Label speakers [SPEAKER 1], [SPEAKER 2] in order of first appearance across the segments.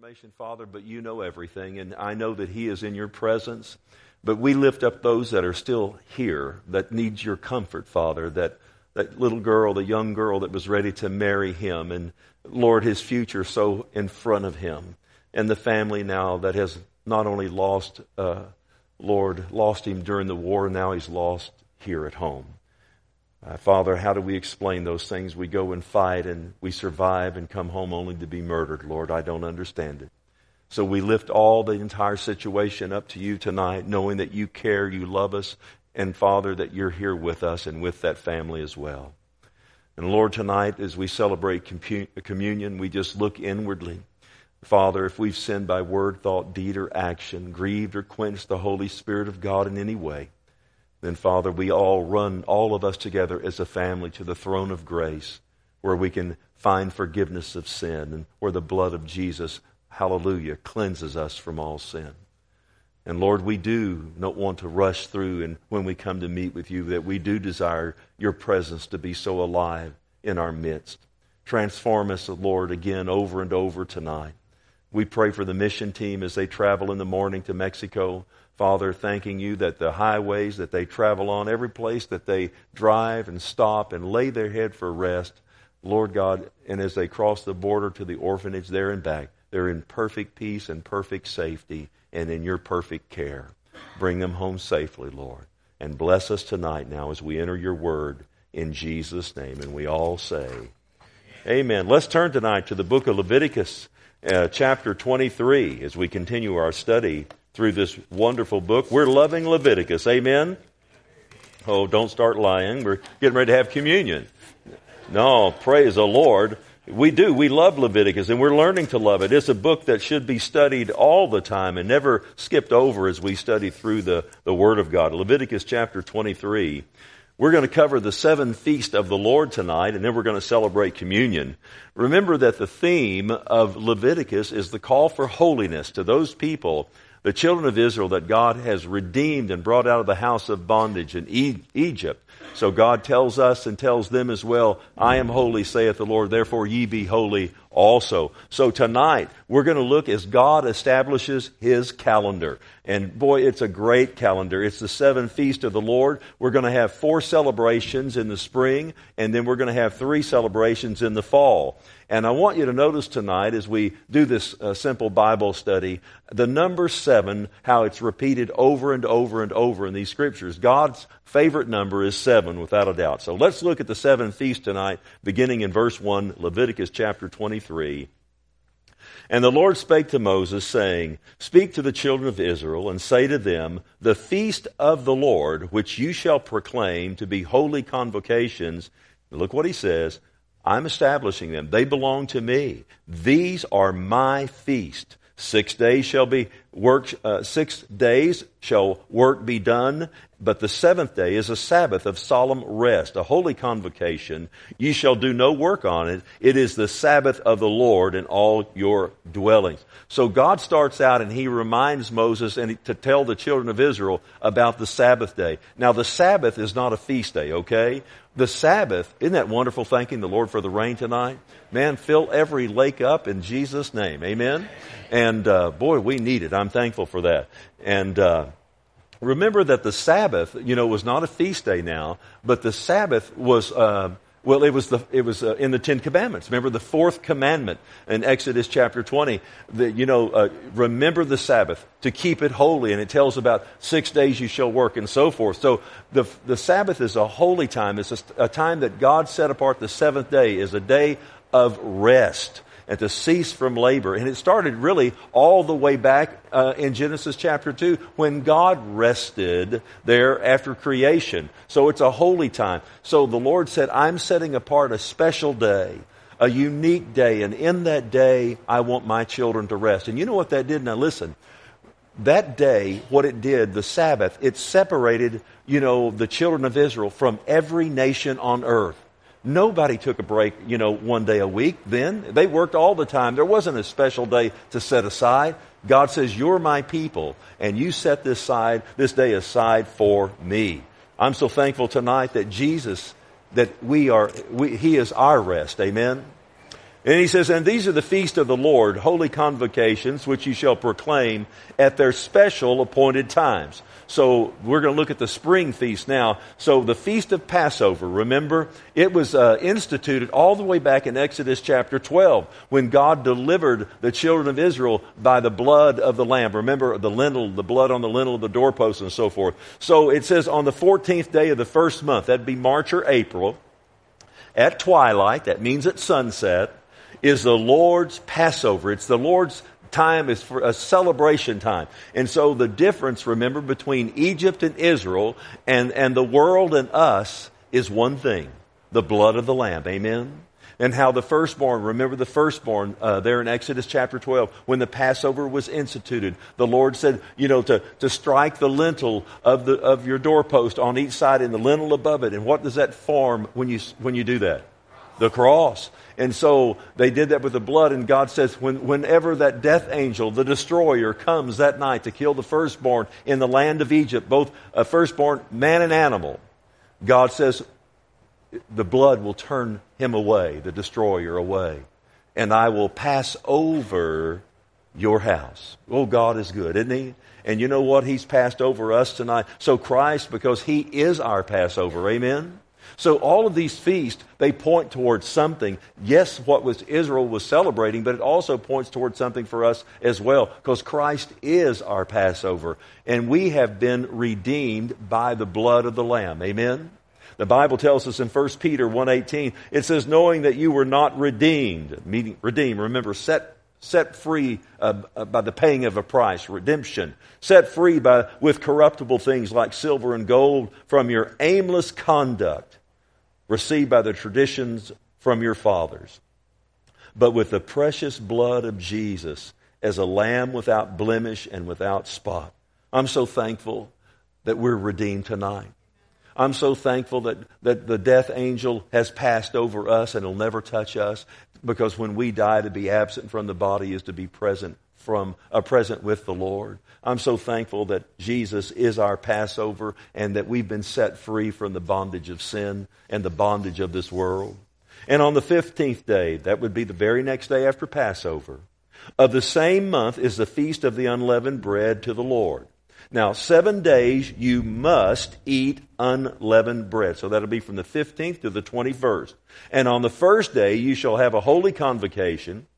[SPEAKER 1] information, Father, but you know everything, and I know that He is in your presence. But we lift up those that are still here, that need your comfort, Father, that little girl, the young girl that was ready to marry him, and Lord, his future so in front of him, and the family now that has not only lost him during the war, now he's lost here at home. Father, how do we explain those things? We go and fight and we survive and come home only to be murdered. Lord, I don't understand it. So we lift all the entire situation up to you tonight, knowing that you care, you love us, and Father, that you're here with us and with that family as well. And Lord, tonight as we celebrate communion, we just look inwardly. Father, if we've sinned by word, thought, deed, or action, grieved or quenched the Holy Spirit of God in any way, then Father, we all of us together as a family to the throne of grace, where we can find forgiveness of sin, and where the blood of Jesus, hallelujah, cleanses us from all sin. And Lord, we do not want to rush through, and when we come to meet with you, that we do desire your presence to be so alive in our midst. Transform us, Lord, again over and over tonight. We pray for the mission team as they travel in the morning to Mexico. Father, thanking you that the highways that they travel on, every place that they drive and stop and lay their head for rest, Lord God, and as they cross the border to the orphanage there and back, they're in perfect peace and perfect safety and in your perfect care. Bring them home safely, Lord. And bless us tonight now as we enter your word in Jesus' name. And we all say, amen. Let's turn tonight to the book of Leviticus, chapter 23, as we continue our study through this wonderful book. We're loving Leviticus. Amen? Oh, don't start lying. We're getting ready to have communion. No, praise the Lord. We do. We love Leviticus, and we're learning to love it. It's a book that should be studied all the time and never skipped over as we study through the Word of God. Leviticus chapter 23. We're going to cover the 7 feasts of the Lord tonight, and then we're going to celebrate communion. Remember that the theme of Leviticus is the call for holiness to those people, the children of Israel, that God has redeemed and brought out of the house of bondage in Egypt. So God tells us and tells them as well, I am holy, saith the Lord, therefore ye be holy also. So tonight, we're going to look as God establishes His calendar. And boy, it's a great calendar. It's the 7 feasts of the Lord. We're going to have 4 celebrations in the spring, and then we're going to have 3 celebrations in the fall. And I want you to notice tonight, as we do this simple Bible study, the number 7, how it's repeated over and over and over in these scriptures. God's favorite number is 7, without a doubt. So let's look at the 7 feasts tonight, beginning in verse 1, Leviticus chapter 23. And the Lord spake to Moses, saying, Speak to the children of Israel, and say to them, The feast of the Lord, which you shall proclaim to be holy convocations. Look what he says. I'm establishing them. They belong to me. These are my feast. 6 days shall be work. 6 days shall work be done, but the 7th day is a Sabbath of solemn rest, a holy convocation. Ye shall do no work on it. It is the Sabbath of the Lord in all your dwellings. So God starts out and He reminds Moses and to tell the children of Israel about the Sabbath day. Now the Sabbath is not a feast day, okay? The Sabbath, isn't that wonderful, thanking the Lord for the rain tonight? Man, fill every lake up in Jesus' name. Amen? And boy, we need it. I'm thankful for that. And remember that the Sabbath, was not a feast day now, but the Sabbath was, it was in the 10 Commandments. Remember the 4th commandment in Exodus chapter 20. Remember the Sabbath to keep it holy, and it tells about 6 days you shall work and so forth. So the Sabbath is a holy time. It's a time that God set apart. The 7th day is a day of rest and to cease from labor. And it started really all the way back in Genesis chapter 2 when God rested there after creation. So it's a holy time. So the Lord said, I'm setting apart a special day, a unique day, and in that day I want my children to rest. And you know what that did? Now listen, that day, what it did, the Sabbath, it separated, the children of Israel from every nation on earth. Nobody took a break, one day a week then. They worked all the time. There wasn't a special day to set aside. God says, you're my people, and you set this day aside for me. I'm so thankful tonight that Jesus, that He is our rest. Amen? And he says, and these are the feast of the Lord, holy convocations, which you shall proclaim at their special appointed times. So we're going to look at the spring feast now. So the feast of Passover, remember, it was instituted all the way back in Exodus chapter 12 when God delivered the children of Israel by the blood of the lamb. Remember the lintel, the blood on the lintel of the doorpost and so forth. So it says on the 14th day of the first month, that'd be March or April, at twilight, that means at sunset, is the Lord's Passover. It's the Lord's time, is for a celebration time. And so the difference, remember, between Egypt and Israel and the world and us is one thing, the blood of the Lamb. Amen? And how the firstborn, remember the firstborn there in Exodus chapter 12, when the Passover was instituted, the Lord said, to strike the lintel of your doorpost on each side and the lintel above it. And what does that form when you do that? The cross. And so they did that with the blood, and God says whenever that death angel, the destroyer, comes that night to kill the firstborn in the land of Egypt, both a firstborn man and animal, God says the blood will turn him away, the destroyer away, and I will pass over your house. Oh, God is good, isn't He? And you know what? He's passed over us tonight. So Christ, because He is our Passover, amen? So all of these feasts, they point towards something. Yes, what Israel was celebrating, but it also points towards something for us as well, because Christ is our Passover, and we have been redeemed by the blood of the Lamb. Amen? The Bible tells us in 1 Peter 1:18, it says, knowing that you were not redeemed, meaning redeemed, remember, set free by the paying of a price, redemption, set free with corruptible things like silver and gold from your aimless conduct, received by the traditions from your fathers, but with the precious blood of Jesus as a lamb without blemish and without spot. I'm so thankful that we're redeemed tonight. I'm so thankful that the death angel has passed over us and will never touch us, because when we die, to be absent from the body is to be present with the Lord. I'm so thankful that Jesus is our Passover and that we've been set free from the bondage of sin and the bondage of this world. And on the 15th day, that would be the very next day after Passover, of the same month is the feast of the unleavened bread to the Lord. Now, 7 days you must eat unleavened bread. So that'll be from the 15th to the 21st. And on the first day you shall have a holy convocation.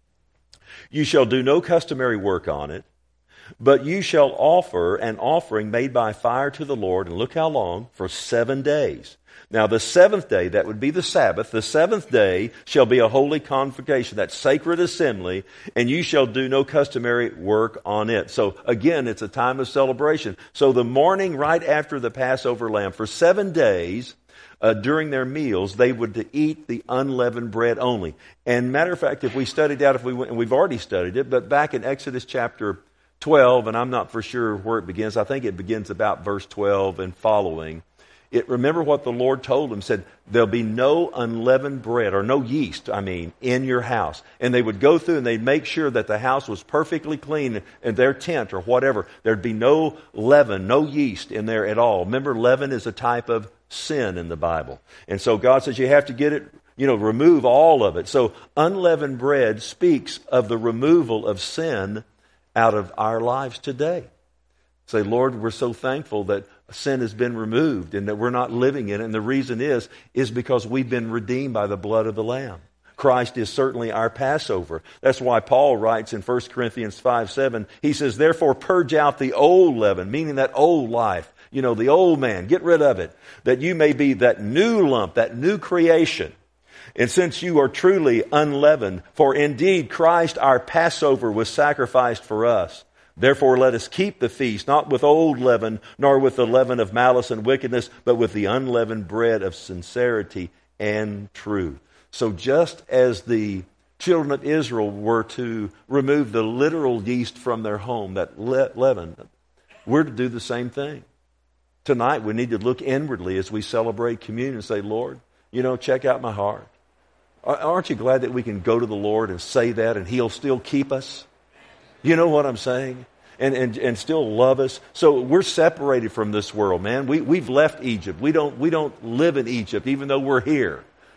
[SPEAKER 1] You shall do no customary work on it, but you shall offer an offering made by fire to the Lord, and look how long, for 7 days. Now the 7th day, that would be the Sabbath, the 7th day shall be a holy convocation, that sacred assembly, and you shall do no customary work on it. So again, it's a time of celebration. So the morning right after the Passover lamb, for 7 days, during their meals, they would eat the unleavened bread only. And matter of fact, if we studied that, and we've already studied it, but back in Exodus chapter 12, and I'm not for sure where it begins. I think it begins about verse 12 and following. Remember what the Lord told them, said, there'll be no unleavened bread, or no yeast, in your house. And they would go through and they'd make sure that the house was perfectly clean, in their tent or whatever. There'd be no leaven, no yeast in there at all. Remember, leaven is a type of sin in the Bible. And so God says you have to get it, remove all of it. So unleavened bread speaks of the removal of sin out of our lives today. Say, Lord, we're so thankful that sin has been removed and that we're not living in it. And the reason is because we've been redeemed by the blood of the Lamb. Christ is certainly our Passover. That's why Paul writes in 1 Corinthians 5:7, he says, therefore purge out the old leaven, meaning that old life, the old man, get rid of it, that you may be that new lump, that new creation. And since you are truly unleavened, for indeed Christ our Passover was sacrificed for us. Therefore let us keep the feast, not with old leaven, nor with the leaven of malice and wickedness, but with the unleavened bread of sincerity and truth. So just as the children of Israel were to remove the literal yeast from their home, that leaven, we're to do the same thing. Tonight we need to look inwardly as we celebrate communion and say, Lord, check out my heart. Aren't you glad that we can go to the Lord and say that and He'll still keep us? You know what I'm saying? And still love us. So we're separated from this world, man. We've left Egypt. We don't live in Egypt, even though we're here.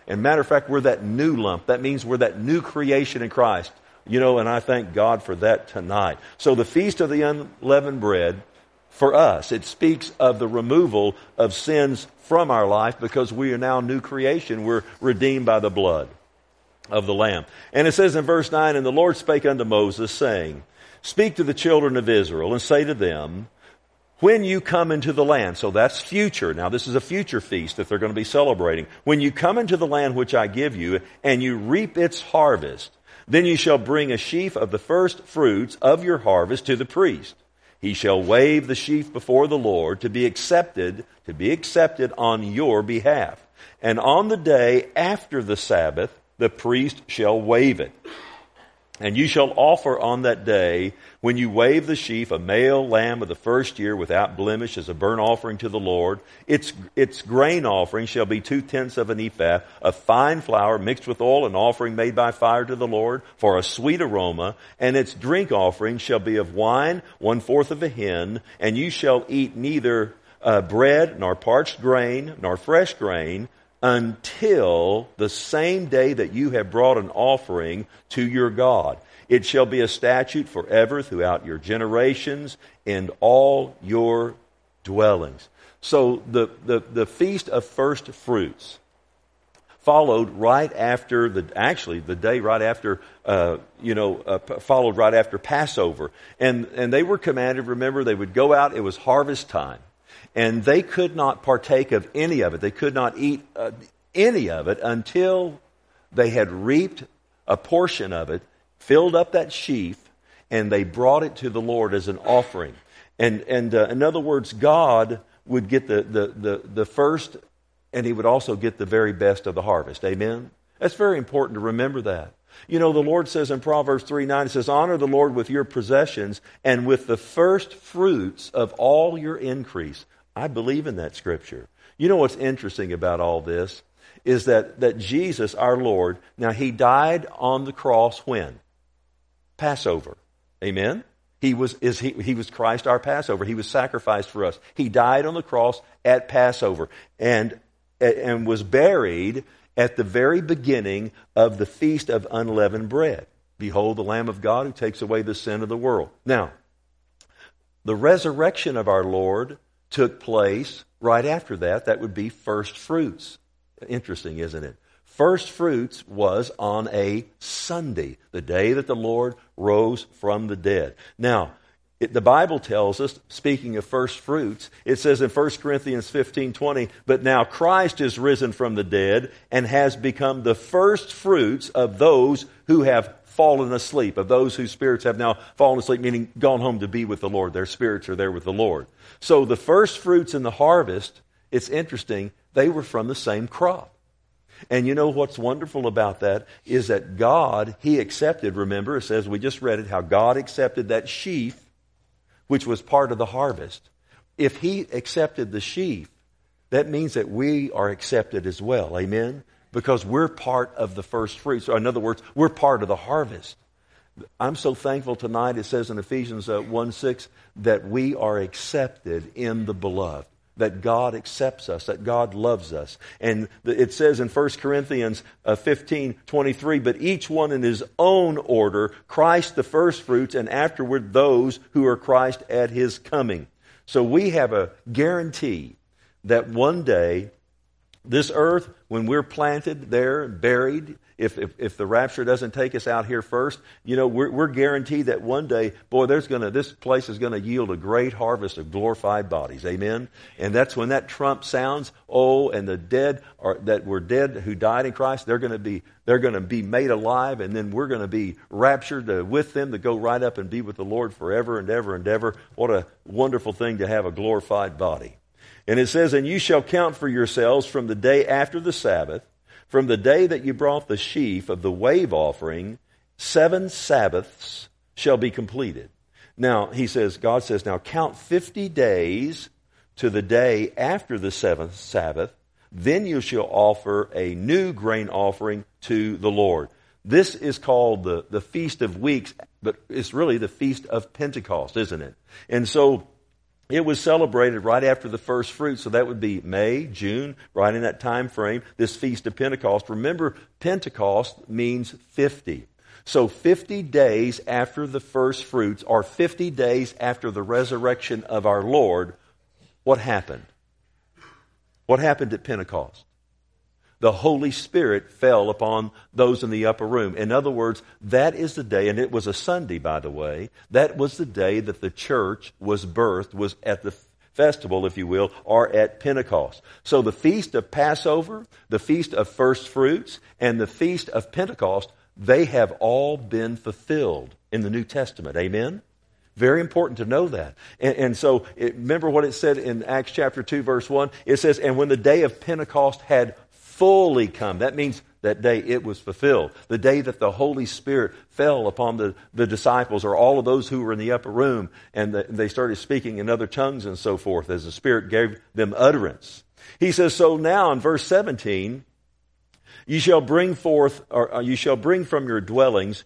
[SPEAKER 1] And matter of fact, we're that new lump. That means we're that new creation in Christ. And I thank God for that tonight. So the Feast of the Unleavened Bread, for us, it speaks of the removal of sins from our life because we are now new creation. We're redeemed by the blood of the Lamb. And it says in verse 9, "And the Lord spake unto Moses, saying, Speak to the children of Israel, and say to them, when you come into the land," so that's future. Now this is a future feast that they're going to be celebrating. "When you come into the land which I give you, and you reap its harvest, then you shall bring a sheaf of the first fruits of your harvest to the priest. He shall wave the sheaf before the Lord to be accepted on your behalf. And on the day after the Sabbath, the priest shall wave it. And you shall offer on that day, when you wave the sheaf, a male lamb of the first year without blemish as a burnt offering to the Lord. Its grain offering shall be 2/10 of an ephah of fine flour mixed with oil, an offering made by fire to the Lord for a sweet aroma. And its drink offering shall be of wine, 1/4 of a hin. And you shall eat neither bread, nor parched grain, nor fresh grain, until the same day that you have brought an offering to your God. It shall be a statute forever throughout your generations in all your dwellings." So the Feast of First Fruits followed right after followed right after Passover. And they were commanded, remember, they would go out, it was harvest time. And they could not partake of any of it. They could not eat any of it until they had reaped a portion of it, filled up that sheaf, and they brought it to the Lord as an offering. And in other words, God would get the first, and He would also get the very best of the harvest. Amen? That's very important to remember that. The Lord says in Proverbs 3:9, it says, "Honor the Lord with your possessions and with the first fruits of all your increase." I believe in that scripture. What's interesting about all this is that Jesus, our Lord, now He died on the cross when? Passover. Amen? He was Christ our Passover. He was sacrificed for us. He died on the cross at Passover and was buried at the very beginning of the Feast of Unleavened Bread. Behold the Lamb of God who takes away the sin of the world. Now, the resurrection of our Lord took place right after that. That would be first fruits. Interesting, isn't it? First fruits was on a Sunday, the day that the Lord rose from the dead. Now, the Bible tells us, speaking of first fruits, it says in 1 Corinthians 15:20, "But now Christ is risen from the dead and has become the first fruits of those who have fallen asleep," of those whose spirits have now fallen asleep, meaning gone home to be with the Lord. Their spirits are there with the Lord. So the first fruits in the harvest, it's interesting, they were from the same crop. And what's wonderful about that is that God, He accepted, remember, it says, we just read it, how God accepted that sheaf, which was part of the harvest. If He accepted the sheaf, that means that we are accepted as well. Amen? Because we're part of the first fruits. Or in other words, we're part of the harvest. I'm so thankful tonight, it says in Ephesians 1:6, that we are accepted in the beloved. That God accepts us, that God loves us. And it says in 1 Corinthians 15:23, "But each one in his own order, Christ the first fruits, and afterward those who are Christ at His coming." So we have a guarantee that one day, this earth, when we're planted there, buried, if the rapture doesn't take us out here first, we're guaranteed that one day, boy, this place is going to yield a great harvest of glorified bodies. Amen? And that's when that trump sounds. And the dead that were dead who died in Christ, they're going to be made alive, and then we're going to be raptured with them to go right up and be with the Lord forever and ever and ever. What a wonderful thing to have a glorified body. And it says, "And you shall count for yourselves from the day after the Sabbath, from the day that you brought the sheaf of the wave offering, 7 Sabbaths shall be completed." Now, God says, now count 50 days to the day after the 7th Sabbath, then you shall offer a new grain offering to the Lord. This is called the Feast of Weeks, but it's really the Feast of Pentecost, isn't it? And so It was celebrated right after the first fruit, so that would be May, June, right in that time frame, this Feast of Pentecost. Remember, Pentecost means 50. So 50 days after the first fruits, or 50 days after the resurrection of our Lord, what happened? What happened at Pentecost? The Holy Spirit fell upon those in the upper room. In other words, that is the day, and it was a Sunday, by the way, that was the day that the church was birthed, was at the festival, if you will, or at Pentecost. So the Feast of Passover, the Feast of First Fruits, and the Feast of Pentecost, they have all been fulfilled in the New Testament. Amen? Very important to know that. And so, remember what it said in Acts chapter 2, verse 1? It says, and when the day of Pentecost had fully come. That means that day it was fulfilled. The day that the Holy Spirit fell upon the disciples, or all of those who were in the upper room, and they started speaking in other tongues and so forth as the Spirit gave them utterance. He says, so now in verse 17, you shall bring forth, or you shall bring from your dwellings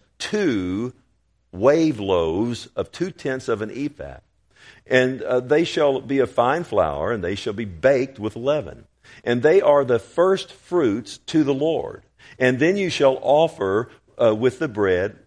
[SPEAKER 1] 2 wave loaves of 2/10 of an ephah. And they shall be of fine flour, and they shall be baked with leaven. And they are the first fruits to the Lord. And then you shall offer with the bread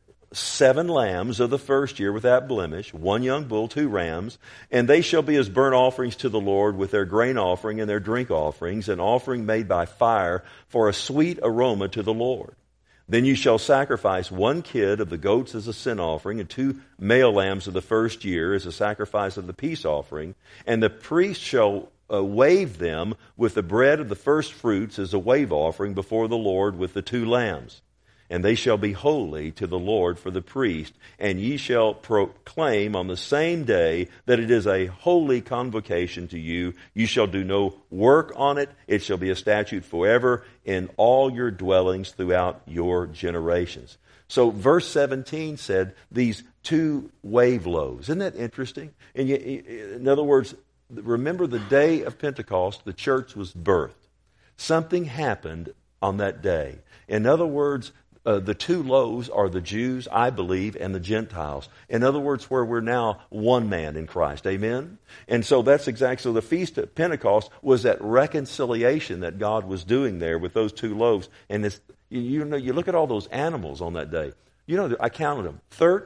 [SPEAKER 1] 7 lambs of the first year without blemish, 1 young bull, 2 rams, and they shall be as burnt offerings to the Lord with their grain offering and their drink offerings, an offering made by fire for a sweet aroma to the Lord. Then you shall sacrifice 1 kid of the goats as a sin offering, and 2 male lambs of the first year as a sacrifice of the peace offering, and the priest shall wave them with the bread of the first fruits as a wave offering before the Lord with the 2 lambs. And they shall be holy to the Lord for the priest, and ye shall proclaim on the same day that it is a holy convocation to you. You shall do no work on it. It shall be a statute forever in all your dwellings throughout your generations. So verse 17 said these 2 wave loaves. Isn't that interesting? And in other words, remember the day of Pentecost, the church was birthed. Something happened on that day. In other words, the 2 loaves are the Jews, I believe, and the Gentiles. In other words, where we're now one man in Christ. Amen? And so that's exactly, so the Feast of Pentecost was that reconciliation that God was doing there with those 2 loaves. And it's, you look at all those animals on that day. You know, I counted them.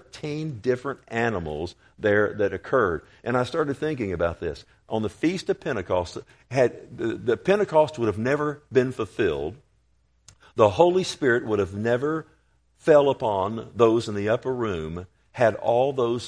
[SPEAKER 1] 13 different animals there that occurred. And I started thinking about this. On the Feast of Pentecost, the Pentecost would have never been fulfilled. The Holy Spirit would have never fell upon those in the upper room had all those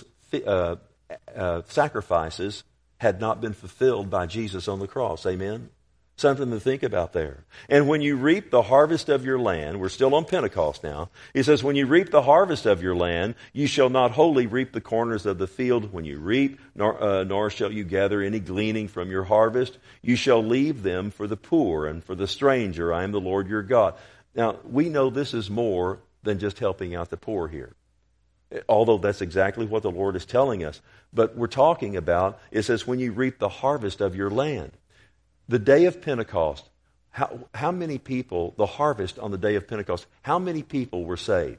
[SPEAKER 1] sacrifices had not been fulfilled by Jesus on the cross. Amen? Something to think about there. And when you reap the harvest of your land, we're still on Pentecost now. He says, when you reap the harvest of your land, you shall not wholly reap the corners of the field when you reap, nor shall you gather any gleaning from your harvest. You shall leave them for the poor and for the stranger. I am the Lord your God. Now, we know this is more than just helping out the poor here. Although that's exactly what the Lord is telling us. But we're talking about, it says, when you reap the harvest of your land. The day of Pentecost, how many people, the harvest on the day of Pentecost, how many people were saved?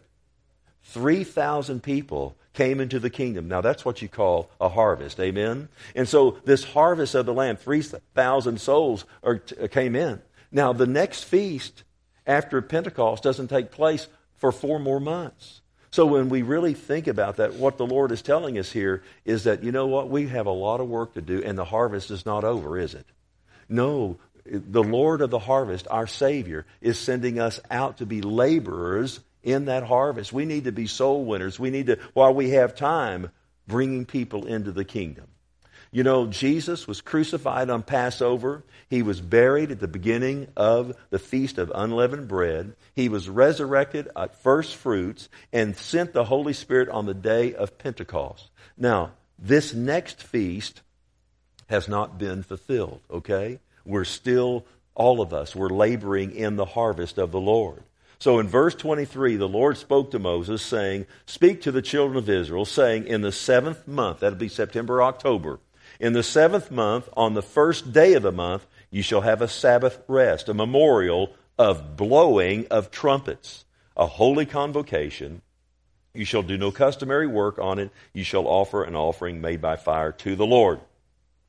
[SPEAKER 1] 3,000 people came into the kingdom. Now that's what you call a harvest, amen? And so this harvest of the land, 3,000 souls came in. Now the next feast after Pentecost doesn't take place for 4 more months. So when we really think about that, what the Lord is telling us here is that, you know what, we have a lot of work to do, and the harvest is not over, is it? No, the Lord of the harvest, our Savior, is sending us out to be laborers in that harvest. We need to be soul winners. We need to, while we have time, bringing people into the kingdom. You know, Jesus was crucified on Passover. He was buried at the beginning of the Feast of Unleavened Bread. He was resurrected at first fruits and sent the Holy Spirit on the day of Pentecost. Now, this next feast has not been fulfilled, okay? We're still, all of us, we're laboring in the harvest of the Lord. So in verse 23, the Lord spoke to Moses, saying, speak to the children of Israel, saying, in the 7th month, that'll be September, October, in the 7th month, on the first day of the month, you shall have a Sabbath rest, a memorial of blowing of trumpets, a holy convocation. You shall do no customary work on it. You shall offer an offering made by fire to the Lord.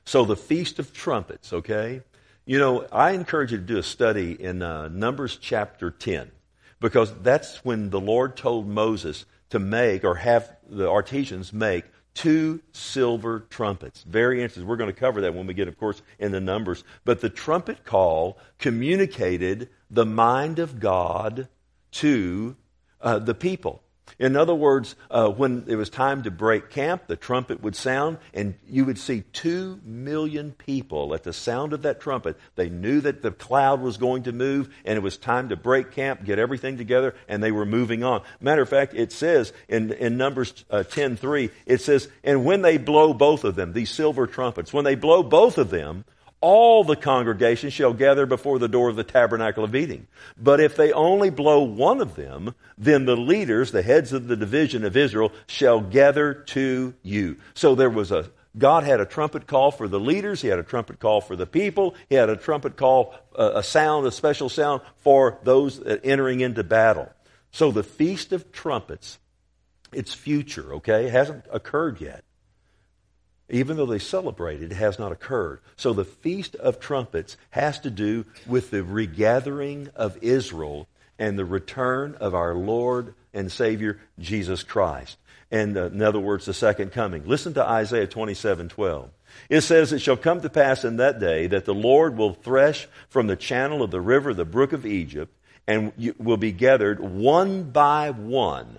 [SPEAKER 1] So the Feast of Trumpets, okay? You know, I encourage you to do a study in Numbers chapter 10, because that's when the Lord told Moses to make, or have the artisans make, 2 silver trumpets. Very interesting. We're going to cover that when we get, of course, into Numbers. But the trumpet call communicated the mind of God to the people. In other words, when it was time to break camp, the trumpet would sound, and you would see 2 million people at the sound of that trumpet. They knew that the cloud was going to move, and it was time to break camp, get everything together, and they were moving on. Matter of fact, it says in Numbers 10:3, it says, and when they blow both of them, these silver trumpets, when they blow both of them, all the congregation shall gather before the door of the tabernacle of meeting. But if they only blow one of them, then the leaders, the heads of the division of Israel, shall gather to you. So God had a trumpet call for the leaders. He had a trumpet call for the people. He had a trumpet call, a special sound for those entering into battle. So the Feast of Trumpets, it's future, okay? It hasn't occurred yet. Even though they celebrate it, it has not occurred. So the Feast of Trumpets has to do with the regathering of Israel and the return of our Lord and Savior, Jesus Christ. And in other words, the second coming. Listen to Isaiah 27:12. It says, it shall come to pass in that day that the Lord will thresh from the channel of the river, the brook of Egypt, and will be gathered one by one,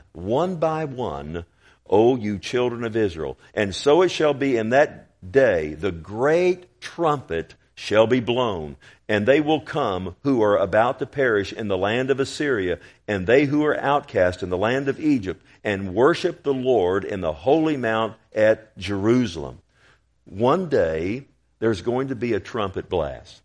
[SPEAKER 1] O you children of Israel. And so it shall be in that day, the great trumpet shall be blown, and they will come who are about to perish in the land of Assyria, and they who are outcast in the land of Egypt, and worship the Lord in the holy mount at Jerusalem. One day, there's going to be a trumpet blast.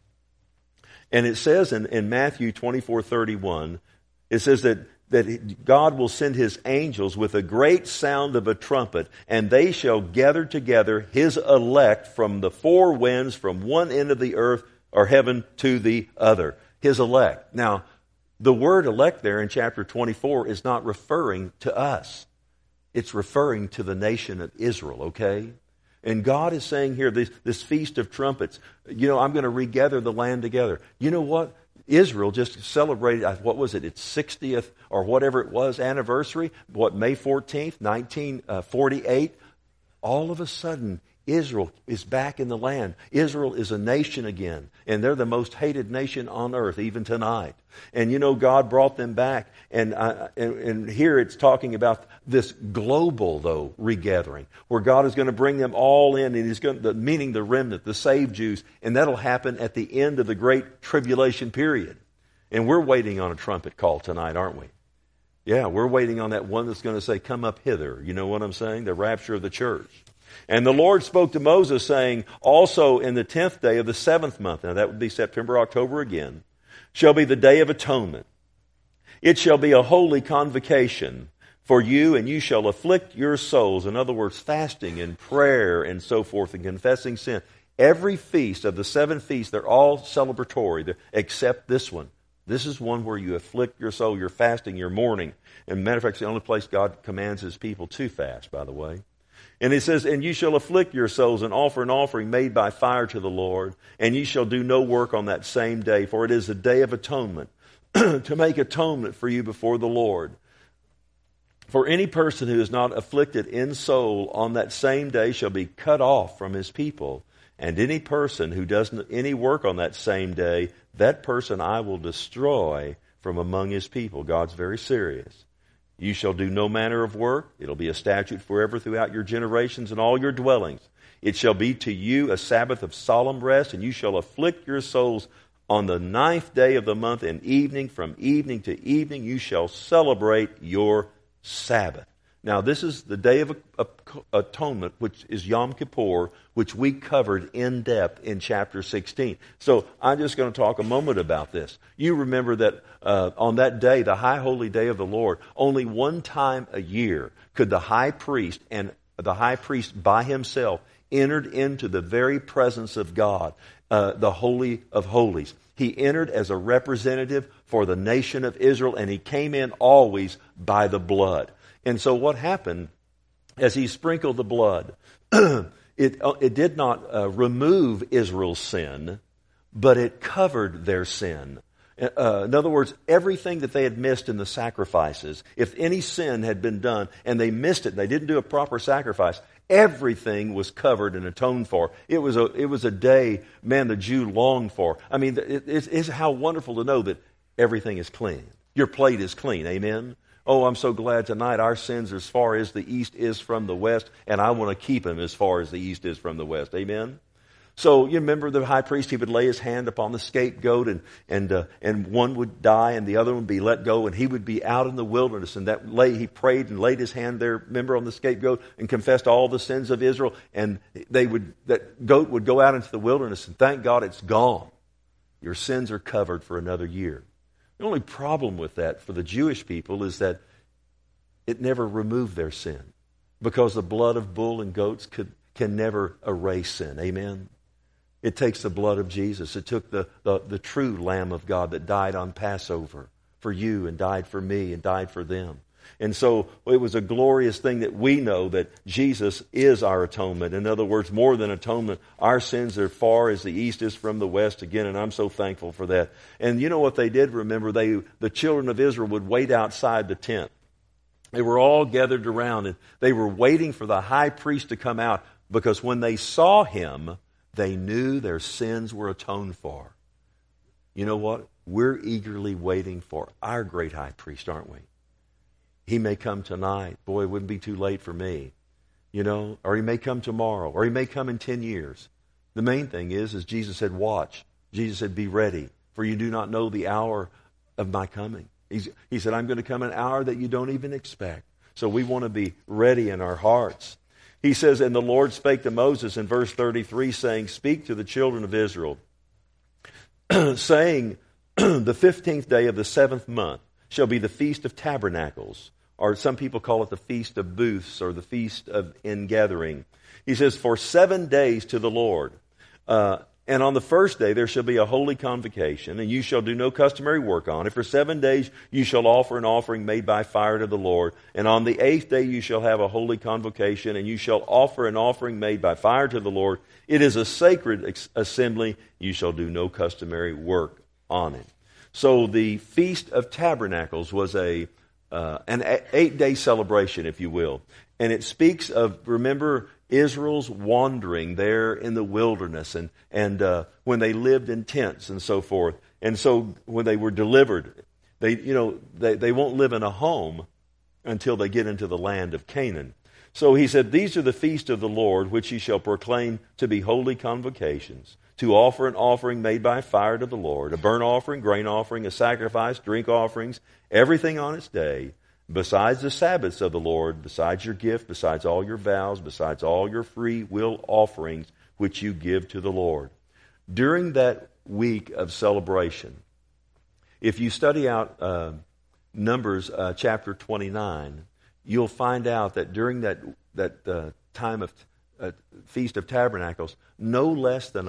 [SPEAKER 1] And it says in Matthew 24:31, it says that God will send His angels with a great sound of a trumpet, and they shall gather together His elect from the 4 winds, from one end of the earth or heaven to the other. His elect. Now, the word elect there in chapter 24 is not referring to us. It's referring to the nation of Israel, okay? And God is saying here, this Feast of Trumpets, you know, I'm going to regather the land together. You know what? Israel just celebrated, what was it, its 60th or whatever it was anniversary, May 14th, 1948. All of a sudden, Israel is back in the land. Israel is a nation again, and they're the most hated nation on earth, even tonight. And you know, God brought them back, and here it's talking about this global, though, regathering, where God is going to bring them all in, and He's going to, meaning the remnant, the saved Jews, and that'll happen at the end of the Great Tribulation period. And we're waiting on a trumpet call tonight, aren't we? Yeah, we're waiting on that one that's going to say, come up hither. You know what I'm saying? The rapture of the church. And the Lord spoke to Moses, saying, also in the 10th day of the 7th month, now that would be September, October again, shall be the day of atonement. It shall be a holy convocation for you, and you shall afflict your souls. In other words, fasting and prayer and so forth, and confessing sin. Every feast of the 7 feasts, they're all celebratory, except this one. This is one where you afflict your soul, you're fasting, you're mourning. And matter of fact, it's the only place God commands His people to fast, by the way. And it says, and you shall afflict your souls and offer an offering made by fire to the Lord, and ye shall do no work on that same day, for it is a day of atonement, to make atonement for you before the Lord. For any person who is not afflicted in soul on that same day shall be cut off from his people, and any person who does any work on that same day, that person I will destroy from among his people. God's very serious. You shall do no manner of work. It'll be a statute forever throughout your generations and all your dwellings. It shall be to you a Sabbath of solemn rest, and you shall afflict your souls on the 9th day of the month, and evening, from evening to evening, you shall celebrate your Sabbath. Now, this is the Day of Atonement, which is Yom Kippur, which we covered in depth in chapter 16. So I'm just going to talk a moment about this. You remember that on that day, the high holy day of the Lord, only one time a year could the high priest, and the high priest by himself, entered into the very presence of God, the Holy of Holies. He entered as a representative for the nation of Israel, and he came in always by the blood. And so what happened as he sprinkled the blood, it It did not remove Israel's sin, but it covered their sin. In other words, everything that they had missed in the sacrifices, if any sin had been done and they missed it, and they didn't do a proper sacrifice, everything was covered and atoned for. It was a day, man, the Jew longed for. I mean, it's how wonderful to know that everything is clean. Your plate is clean, amen? Oh, I'm so glad tonight our sins are as far as the east is from the west, and I want to keep them as far as the east is from the west, amen? So you remember the high priest, he would lay his hand upon the scapegoat and one would die and the other one would be let go and he would be out in the wilderness and he prayed and laid his hand there, remember, on the scapegoat and confessed all the sins of Israel, and that goat would go out into the wilderness and thank God it's gone. Your sins are covered for another year. The only problem with that for the Jewish people is that it never removed their sin because the blood of bull and goats can never erase sin. Amen? It takes the blood of Jesus. It took the true Lamb of God that died on Passover for you and died for me and died for them. And so it was a glorious thing that we know that Jesus is our atonement. In other words, more than atonement, our sins are far as the east is from the west again, and I'm so thankful for that. And you know what they did? Remember, the children of Israel would wait outside the tent. They were all gathered around, and they were waiting for the high priest to come out because when they saw him, they knew their sins were atoned for. You know what? We're eagerly waiting for our great high priest, aren't we? He may come tonight. Boy, it wouldn't be too late for me. You know, or he may come tomorrow, or he may come in 10 years. The main thing is Jesus said, watch. Jesus said, be ready, for you do not know the hour of my coming. He said, I'm going to come an hour that you don't even expect. So we want to be ready in our hearts. He says, and the Lord spake to Moses in verse 33, saying, speak to the children of Israel, saying, the 15th day of the 7th month shall be the Feast of Tabernacles, or some people call it the Feast of Booths, or the Feast of Ingathering. He says, for 7 days to the Lord. And on the first day there shall be a holy convocation, and you shall do no customary work on it. For 7 days you shall offer an offering made by fire to the Lord. And on the 8th day you shall have a holy convocation, and you shall offer an offering made by fire to the Lord. It is a sacred assembly. You shall do no customary work on it. So the Feast of Tabernacles was an 8-day celebration, if you will. And it speaks of, remember, Israel's wandering there in the wilderness and when they lived in tents and so forth. And so when they were delivered, they won't live in a home until they get into the land of Canaan. So he said, these are the feasts of the Lord, which ye shall proclaim to be holy convocations, to offer an offering made by fire to the Lord, a burnt offering, grain offering, a sacrifice, drink offerings, everything on its day, besides the Sabbaths of the Lord, besides your gift, besides all your vows, besides all your free will offerings, which you give to the Lord. During that week of celebration, if you study out Numbers chapter 29, you'll find out that during that time of Feast of Tabernacles, no less than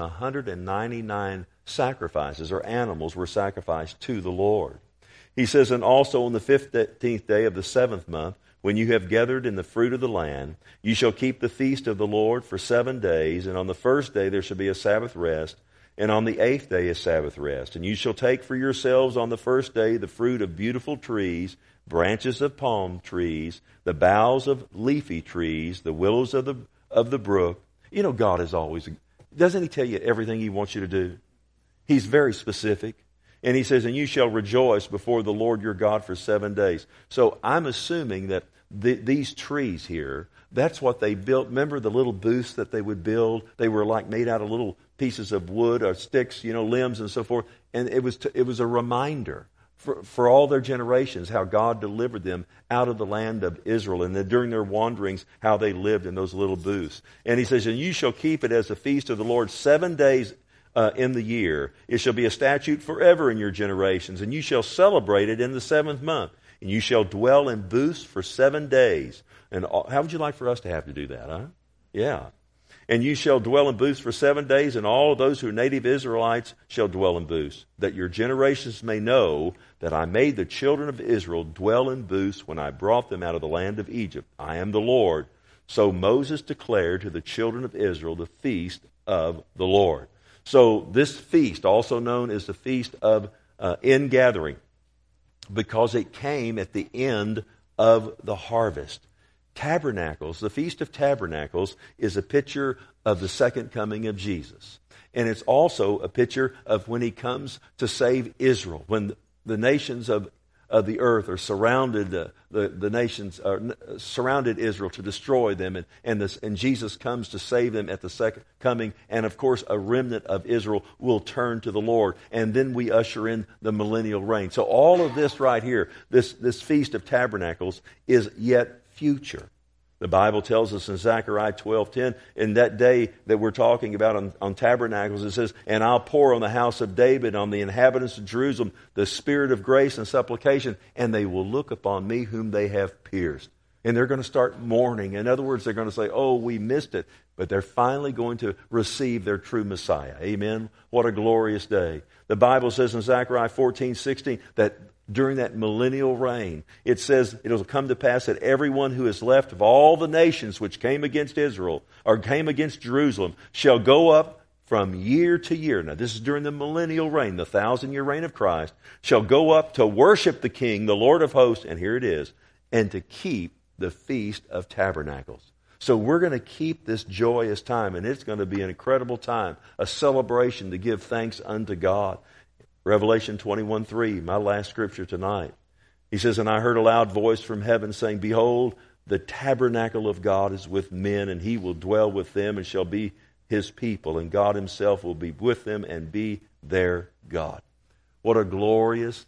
[SPEAKER 1] 199 sacrifices or animals were sacrificed to the Lord. He says, and also on the 15th day of the 7th month, when you have gathered in the fruit of the land, you shall keep the feast of the Lord for 7 days, and on the first day there shall be a Sabbath rest, and on the 8th day a Sabbath rest. And you shall take for yourselves on the first day the fruit of beautiful trees, branches of palm trees, the boughs of leafy trees, the willows of the brook. You know, God is always, doesn't He tell you everything He wants you to do? He's very specific. And He says, and you shall rejoice before the Lord your God for 7 days. So I'm assuming that these trees here, that's what they built. Remember the little booths that they would build? They were like made out of little pieces of wood or sticks, limbs and so forth. And it was a reminder for all their generations how God delivered them out of the land of Israel, and then during their wanderings how they lived in those little booths. And He says, and you shall keep it as a feast of the Lord 7 days in the year. It shall be a statute forever in your generations, and you shall celebrate it in the 7th month. And you shall dwell in booths for 7 days. And how would you like for us to have to do that, huh? Yeah. And you shall dwell in booths for 7 days, and all those who are native Israelites shall dwell in booths, that your generations may know that I made the children of Israel dwell in booths when I brought them out of the land of Egypt. I am the Lord. So Moses declared to the children of Israel the feast of the Lord. So this feast, also known as the Feast of Ingathering, because it came at the end of the harvest. Tabernacles, the Feast of Tabernacles, is a picture of the second coming of Jesus. And it's also a picture of when he comes to save Israel, when the nations of the earth are surrounded, the nations are surrounded Israel to destroy them, and Jesus comes to save them at the second coming, and of course a remnant of Israel will turn to the Lord, and then we usher in the millennial reign. So all of this right here, this Feast of Tabernacles, is yet future. The Bible tells us in Zechariah 12:10, in that day that we're talking about on Tabernacles, it says, "And I'll pour on the house of David, on the inhabitants of Jerusalem, the spirit of grace and supplication, and they will look upon me whom they have pierced." And they're going to start mourning. In other words, they're going to say, "Oh, we missed it." But they're finally going to receive their true Messiah. Amen? What a glorious day. The Bible says in Zechariah 14:16 that during that millennial reign, it says, "It'll come to pass that everyone who is left of all the nations which came against Israel, or came against Jerusalem, shall go up from year to year." Now this is during the millennial reign, the 1,000-year reign of Christ, "shall go up to worship the King, the Lord of hosts," and here it is, "and to keep the Feast of Tabernacles." So we're going to keep this joyous time, and it's going to be an incredible time, a celebration to give thanks unto God. Revelation 21:3, my last scripture tonight. He says, "And I heard a loud voice from heaven saying, Behold, the tabernacle of God is with men, and he will dwell with them, and shall be his people, and God himself will be with them and be their God." What a glorious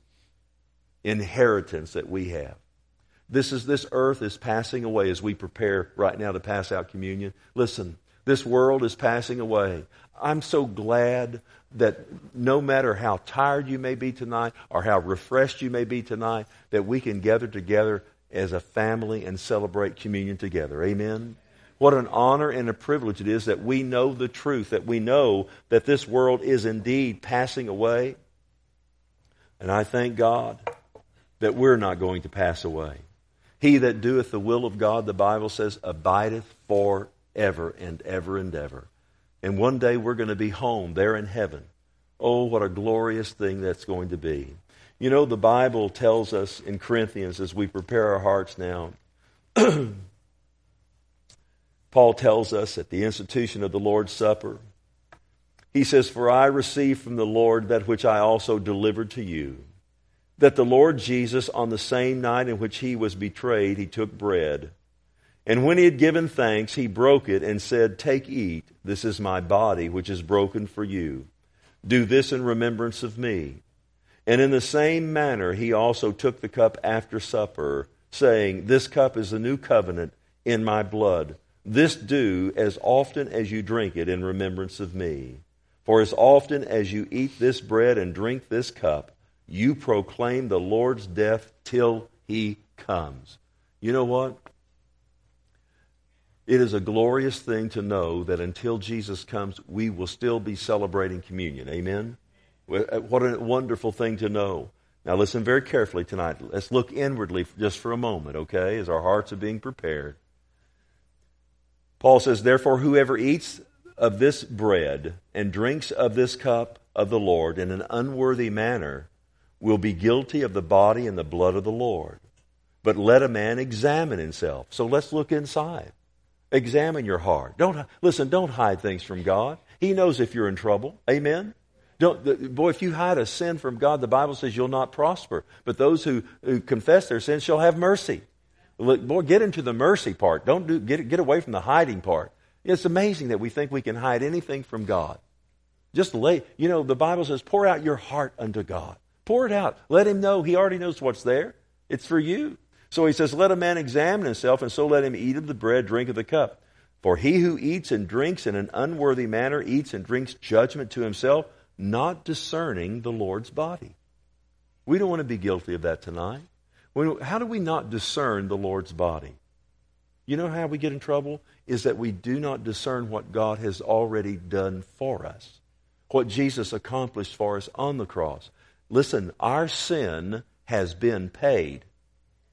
[SPEAKER 1] inheritance that we have. This earth is passing away as we prepare right now to pass out communion. Listen, this world is passing away. I'm so glad that no matter how tired you may be tonight or how refreshed you may be tonight, that we can gather together as a family and celebrate communion together. Amen? What an honor and a privilege it is that we know the truth, that we know that this world is indeed passing away. And I thank God that we're not going to pass away. "He that doeth the will of God," the Bible says, "abideth forever and ever and ever." And one day we're going to be home there in heaven. Oh, what a glorious thing that's going to be. You know, the Bible tells us in Corinthians, as we prepare our hearts now, Paul tells us at the institution of the Lord's Supper, he says, "For I received from the Lord that which I also delivered to you, that the Lord Jesus, on the same night in which he was betrayed, he took bread. And when he had given thanks, he broke it and said, Take, eat, this is my body, which is broken for you. Do this in remembrance of me. And in the same manner he also took the cup after supper, saying, This cup is the new covenant in my blood. This do as often as you drink it in remembrance of me. For as often as you eat this bread and drink this cup, you proclaim the Lord's death till he comes." You know what? It is a glorious thing to know that until Jesus comes, we will still be celebrating communion. Amen? What a wonderful thing to know. Now listen very carefully tonight. Let's look inwardly just for a moment, okay, as our hearts are being prepared. Paul says, "Therefore whoever eats of this bread and drinks of this cup of the Lord in an unworthy manner will be guilty of the body and the blood of the Lord. But let a man examine himself." So let's look inside. Examine your heart. Don't hide things from God. He knows if you're in trouble. Amen? If you hide a sin from God, the Bible says you'll not prosper. But those who confess their sins shall have mercy. Boy, get into the mercy part. Get away from the hiding part. It's amazing that we think we can hide anything from God. The Bible says, pour out your heart unto God. Pour it out. Let him know. He already knows what's there. It's for you. So he says, "Let a man examine himself, and so let him eat of the bread, drink of the cup. For he who eats and drinks in an unworthy manner eats and drinks judgment to himself, not discerning the Lord's body." We don't want to be guilty of that tonight. How do we not discern the Lord's body? You know how we get in trouble? Is that we do not discern what God has already done for us. What Jesus accomplished for us on the cross. Listen, our sin has been paid.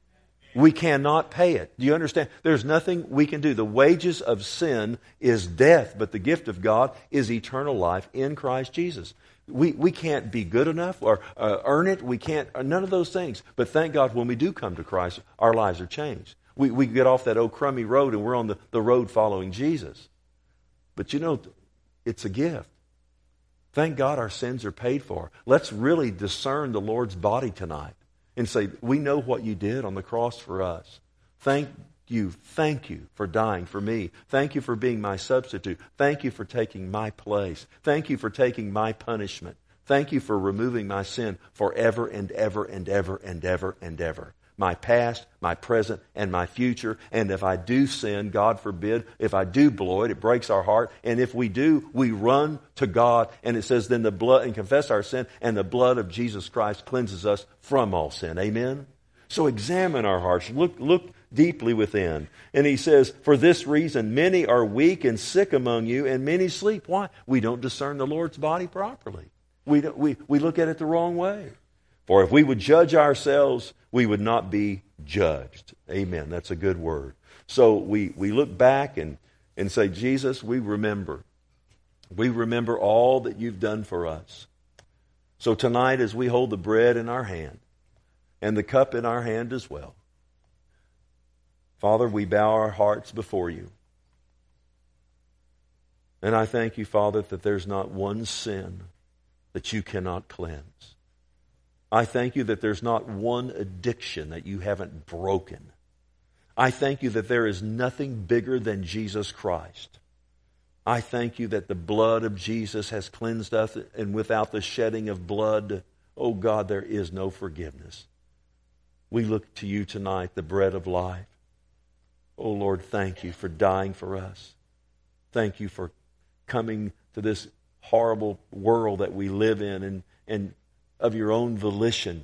[SPEAKER 1] We cannot pay it. Do you understand? There's nothing we can do. The wages of sin is death, but the gift of God is eternal life in Christ Jesus. We can't be good enough or earn it. We can't, none of those things. But thank God when we do come to Christ, our lives are changed. We get off that old crummy road and we're on the road following Jesus. But you know, it's a gift. Thank God our sins are paid for. Let's really discern the Lord's body tonight and say, we know what you did on the cross for us. Thank you for dying for me. Thank you for being my substitute. Thank you for taking my place. Thank you for taking my punishment. Thank you for removing my sin forever and ever and ever and ever and ever. My past, my present, and my future. And if I do sin, God forbid, if I do blow it, it breaks our heart. And if we do, we run to God. And it says, then the blood, and confess our sin, and the blood of Jesus Christ cleanses us from all sin. Amen? So examine our hearts. Look deeply within. And he says, for this reason, many are weak and sick among you, and many sleep. Why? We don't discern the Lord's body properly. We look at it the wrong way. For if we would judge ourselves, we would not be judged. Amen. That's a good word. So we look back and say, Jesus, we remember. We remember all that you've done for us. So tonight as we hold the bread in our hand and the cup in our hand as well, Father, we bow our hearts before you. And I thank you, Father, that there's not one sin that you cannot cleanse. I thank you that there's not one addiction that you haven't broken. I thank you that there is nothing bigger than Jesus Christ. I thank you that the blood of Jesus has cleansed us, and without the shedding of blood, oh God, there is no forgiveness. We look to you tonight, the bread of life. Oh Lord, thank you for dying for us. Thank you for coming to this horrible world that we live in, and of your own volition,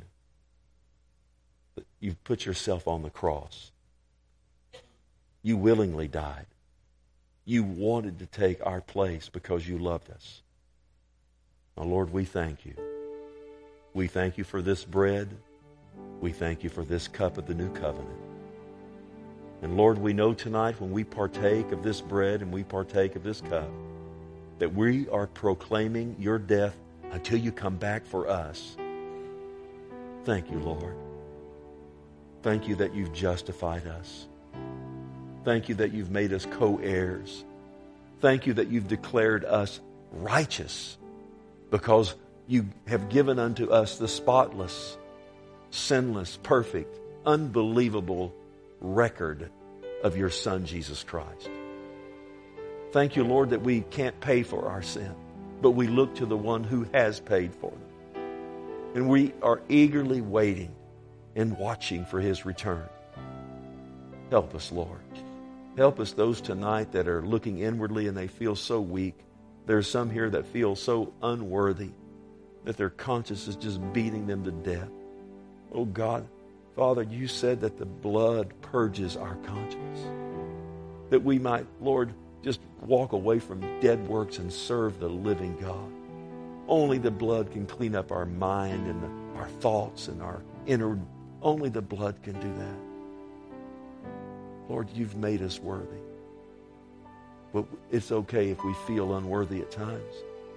[SPEAKER 1] you've put yourself on the cross. You willingly died. You wanted to take our place because you loved us. Now, Lord, we thank you. We thank you for this bread. We thank you for this cup of the new covenant. And Lord, we know tonight when we partake of this bread and we partake of this cup, that we are proclaiming your death until you come back for us. Thank you, Lord. Thank you that you've justified us. Thank you that you've made us co-heirs. Thank you that you've declared us righteous because you have given unto us the spotless, sinless, perfect, unbelievable record of your Son, Jesus Christ. Thank you, Lord, that we can't pay for our sin, but we look to the one who has paid for them. And we are eagerly waiting and watching for his return. Help us, Lord. Help us, those tonight that are looking inwardly and they feel so weak. There are some here that feel so unworthy that their conscience is just beating them to death. Oh God, Father, you said that the blood purges our conscience. That we might, Lord, just walk away from dead works and serve the living God. Only the blood can clean up our mind and our thoughts and our inner. Only the blood can do that. Lord, you've made us worthy. But it's okay if we feel unworthy at times.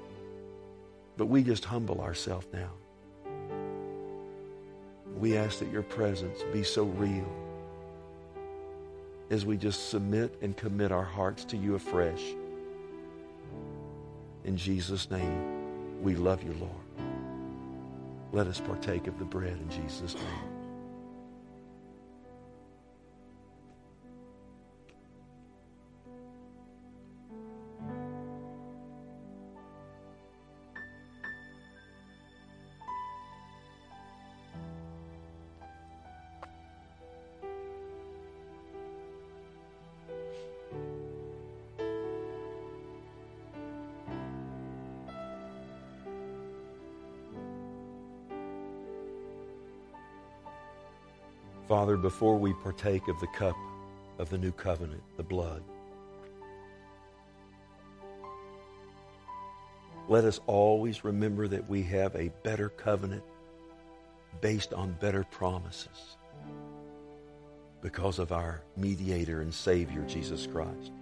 [SPEAKER 1] But we just humble ourselves now. We ask that your presence be so real as we just submit and commit our hearts to you afresh. In Jesus' name, we love you, Lord. Let us partake of the bread in Jesus' name. Father, before we partake of the cup of the new covenant, the blood, let us always remember that we have a better covenant based on better promises. because of our mediator and Savior, Jesus Christ.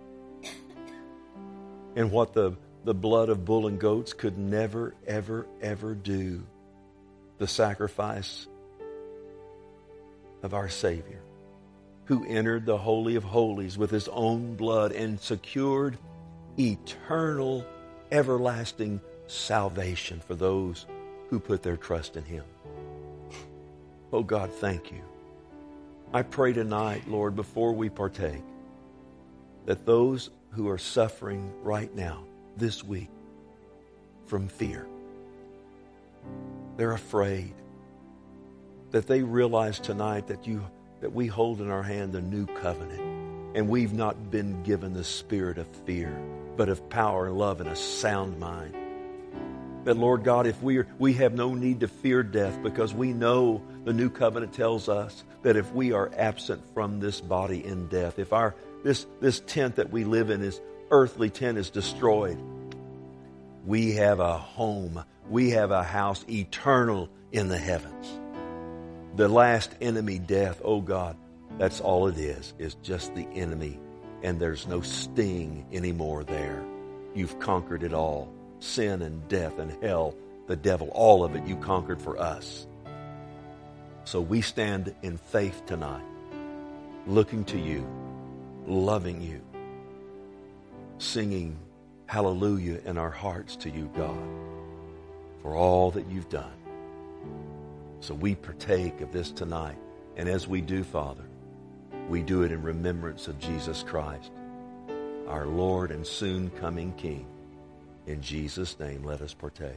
[SPEAKER 1] And what the blood of bull and goats could never, ever, ever do, the sacrifice of our Savior, who entered the Holy of Holies with His own blood and secured eternal, everlasting salvation for those who put their trust in Him. Oh God, thank you. I pray tonight, Lord, before we partake, that those who are suffering right now, this week, from fear, they're afraid, that they realize tonight that we hold in our hand the new covenant, and we've not been given the spirit of fear, but of power and love and a sound mind. That, Lord God, if we have no need to fear death, because we know the new covenant tells us that if we are absent from this body in death, if this tent that we live in, this earthly tent, is destroyed, we have a home, we have a house eternal in the heavens. The last enemy, death, oh God, that's all it is just the enemy, and there's no sting anymore there. You've conquered it all. Sin and death and hell, the devil, all of it you conquered for us. So we stand in faith tonight, looking to you, loving you, singing hallelujah in our hearts to you, God, for all that you've done. So we partake of this tonight. And as we do, Father, we do it in remembrance of Jesus Christ, our Lord and soon coming King. In Jesus' name, let us partake.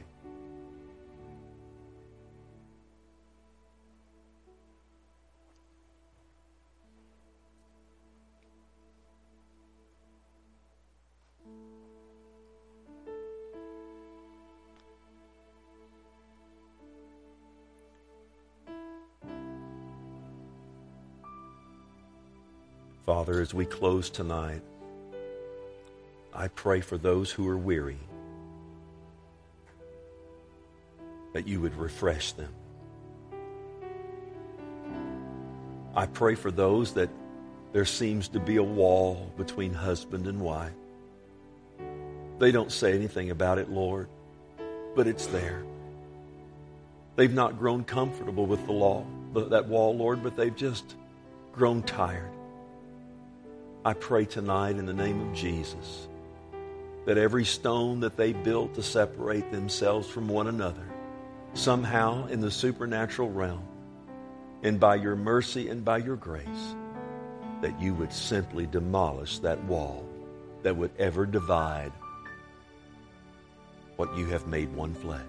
[SPEAKER 1] Father, as we close tonight, I pray for those who are weary, that you would refresh them. I pray for those that there seems to be a wall between husband and wife. They don't say anything about it, Lord, but it's there. They've not grown comfortable with that wall, Lord, but they've just grown tired. I pray tonight in the name of Jesus that every stone that they built to separate themselves from one another, somehow in the supernatural realm, and by your mercy and by your grace, that you would simply demolish that wall that would ever divide what you have made one flesh.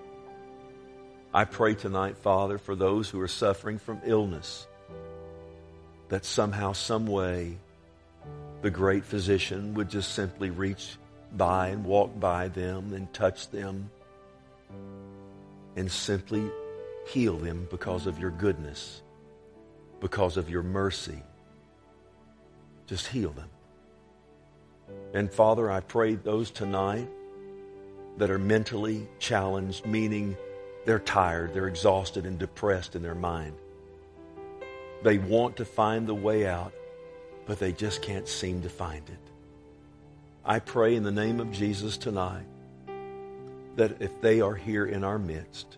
[SPEAKER 1] I pray tonight, Father, for those who are suffering from illness, that somehow, some way, the great physician would just simply reach by and walk by them and touch them and simply heal them because of your goodness, because of your mercy. Just heal them. And Father, I pray those tonight that are mentally challenged, meaning they're tired, they're exhausted and depressed in their mind. They want to find the way out, but they just can't seem to find it. I pray in the name of Jesus tonight that if they are here in our midst,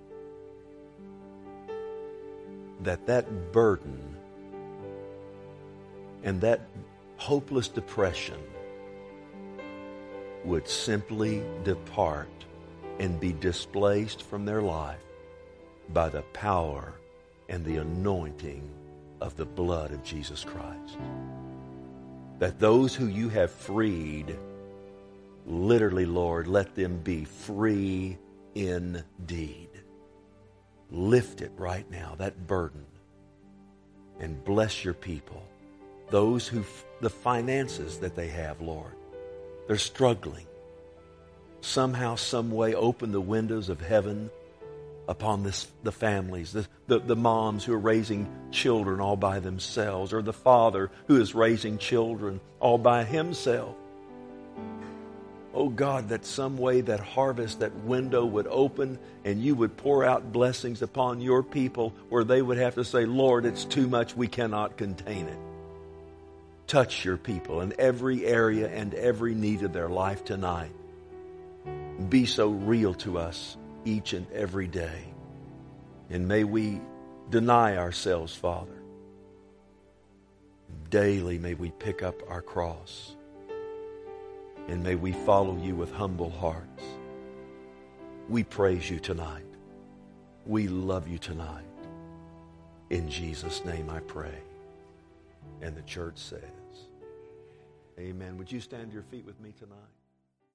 [SPEAKER 1] that burden and that hopeless depression would simply depart and be displaced from their life by the power and the anointing of the blood of Jesus Christ. That those who you have freed, literally, Lord, let them be free indeed. Lift it right now, that burden, and bless your people. Those who, the finances that they have, Lord, they're struggling. Somehow, some way, open the windows of heaven upon the families, the moms who are raising children all by themselves, or the father who is raising children all by himself. Oh God, that some way that harvest, that window would open and you would pour out blessings upon your people where they would have to say, Lord, it's too much, we cannot contain it. Touch your people in every area and every need of their life tonight. Be so real to us each and every day. And may we deny ourselves, Father. Daily may we pick up our cross. And may we follow you with humble hearts. We praise you tonight. We love you tonight. In Jesus' name I pray. And the church says, amen. Would you stand to your feet with me tonight?